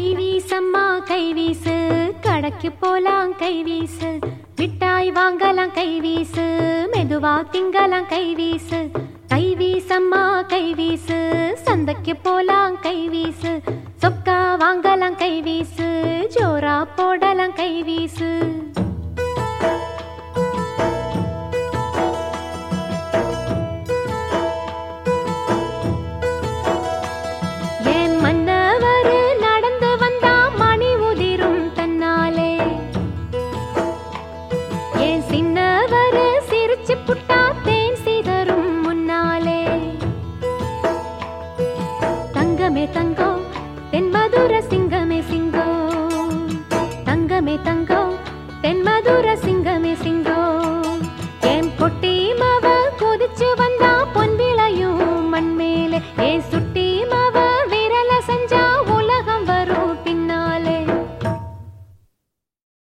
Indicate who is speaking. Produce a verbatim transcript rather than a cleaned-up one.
Speaker 1: கைவீசம்மா கைவீசு, கடைக்கு போலாம் கைவீசு, மிட்டாய் வாங்கலாம் கைவீசு, மெதுவா திங்கலாம் கைவீசு. கைவீசம்மா கைவீசு, சந்தைக்கு போலாம் கைவீசு, சொக்கா வாங்கலாம் கைவீசு, ஜோரா போடலாம் கைவீசு. தங்கமே தங்கோ தென்மதுர சிங்கமே சிங்கோ, தங்கமே தங்கோ தென்மதுர சிங்கமே சிங்கோ, என் பொட்டி மவ கொதிச்சு வந்தா பொன்